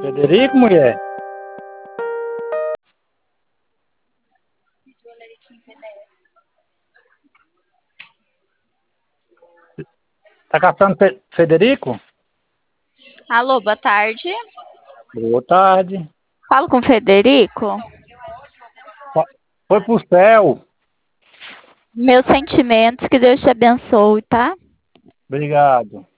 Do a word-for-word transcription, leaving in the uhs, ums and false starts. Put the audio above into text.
Federico, mulher? Tá caçando Fe- Federico? Alô, boa tarde. Boa tarde. Falo com o Federico. Fa- Foi pro céu. Meus sentimentos, que Deus te abençoe, tá? Obrigado.